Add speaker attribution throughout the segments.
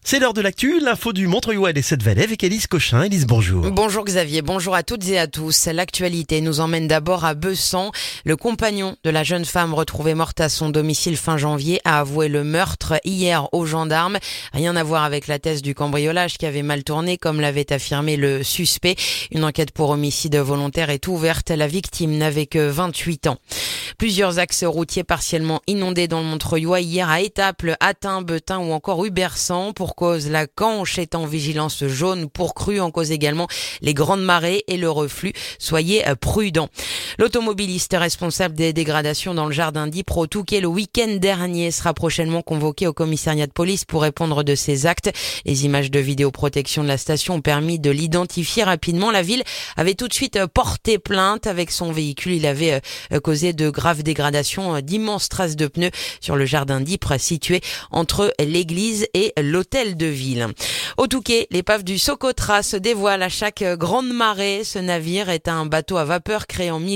Speaker 1: C'est l'heure de l'actu, l'info du Montreuillois et des Sept-Vallées avec Élise Cochin. Élise, bonjour.
Speaker 2: Bonjour Xavier, bonjour à toutes et à tous. L'actualité nous emmène d'abord à Bessan. Le compagnon de la jeune femme retrouvée morte à son domicile fin janvier a avoué le meurtre hier aux gendarmes. Rien à voir avec la thèse du cambriolage qui avait mal tourné, comme l'avait affirmé le suspect. Une enquête pour homicide volontaire est ouverte. La victime n'avait que 28 ans. Plusieurs axes routiers partiellement inondés dans le Montreuillois hier à Étaples, Attin, Betain ou encore Hubersant. Pour cause, la Canche est en vigilance jaune pour crue. En cause également les grandes marées et le reflux. Soyez prudents. L'automobiliste responsable des dégradations dans le jardin d'Ypres au Touquet le week-end dernier sera prochainement convoqué au commissariat de police pour répondre de ses actes. Les images de vidéoprotection de la station ont permis de l'identifier rapidement. La ville avait tout de suite porté plainte. Avec son véhicule, il avait causé de graves dégradations, d'immenses traces de pneus sur le jardin d'Ypres situé entre l'église et l'hôtel de ville. Au Touquet, l'épave du Socotra se dévoile à chaque grande marée. Ce navire est un bateau à vapeur créé en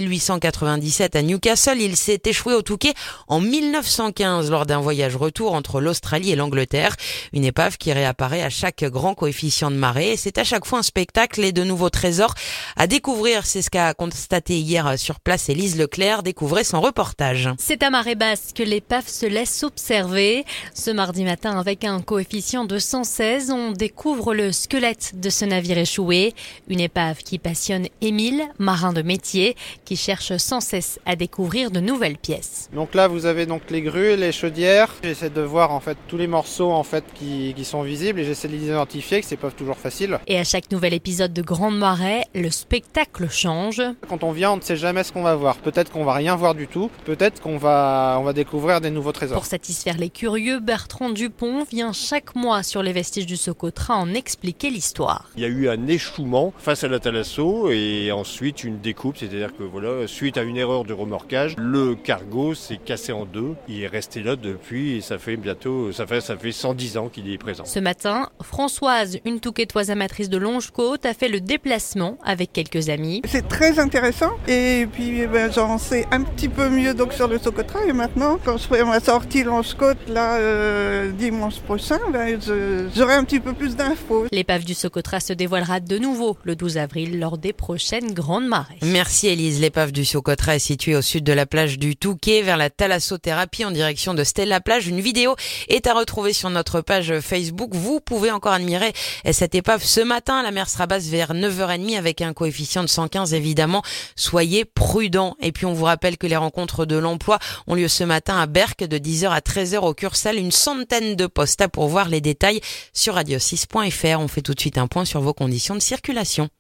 Speaker 2: 1897 à Newcastle. Il s'est échoué au Touquet en 1915 lors d'un voyage retour entre l'Australie et l'Angleterre. Une épave qui réapparaît à chaque grand coefficient de marée. C'est à chaque fois un spectacle et de nouveaux trésors à découvrir. C'est ce qu'a constaté hier sur place Élise Leclerc. Découvrez son reportage.
Speaker 3: C'est à marée basse que l'épave se laisse observer. Ce mardi matin, avec un coefficient de 116, on découvre le squelette de ce navire échoué. Une épave qui passionne Émile, marin de métier, qui cherche sans cesse à découvrir de nouvelles pièces.
Speaker 4: Donc là, vous avez donc les grues, les chaudières. J'essaie de voir en fait tous les morceaux en fait qui sont visibles et j'essaie de les identifier, que c'est pas toujours facile.
Speaker 3: Et à chaque nouvel épisode de Grande Marée, le spectacle change.
Speaker 4: Quand on vient, on ne sait jamais ce qu'on va voir. Peut-être qu'on va rien voir du tout. Peut-être qu'on va découvrir des nouveaux trésors.
Speaker 3: Pour satisfaire les curieux, Bertrand Dupont vient chaque mois sur les vestiges du Socotra en expliquer l'histoire.
Speaker 5: Il y a eu un échouement face à la Thalasso et ensuite une découpe, c'est-à-dire que voilà, suite à une erreur de remorquage, le cargo s'est cassé en deux. Il est resté là depuis et ça fait 110 ans qu'il est présent.
Speaker 3: Ce matin, Françoise, une touquetoise amatrice de longe-côte, a fait le déplacement avec quelques amis.
Speaker 6: C'est très intéressant et puis j'en sais un petit peu mieux donc sur le Socotra et maintenant quand je ferai ma sortie longe-côte là dimanche prochain, j'aurai un petit peu plus d'infos.
Speaker 3: L'épave du Socotra se dévoilera de nouveau le 12 avril lors des prochaines grandes marées.
Speaker 2: Merci Élise. L'épave du Socotra est située au sud de la plage du Touquet vers la thalassothérapie en direction de Stella-Plage. Une vidéo est à retrouver sur notre page Facebook. Vous pouvez encore admirer cette épave ce matin. La mer sera basse vers 9h30 avec un coefficient de 115 évidemment. Soyez prudents. Et puis on vous rappelle que les rencontres de l'emploi ont lieu ce matin à Berck de 10h à 13h au Cursal. Une centaine de postes à pourvoir. Les détails sur radio6.fr. On fait tout de suite un point sur vos conditions de circulation.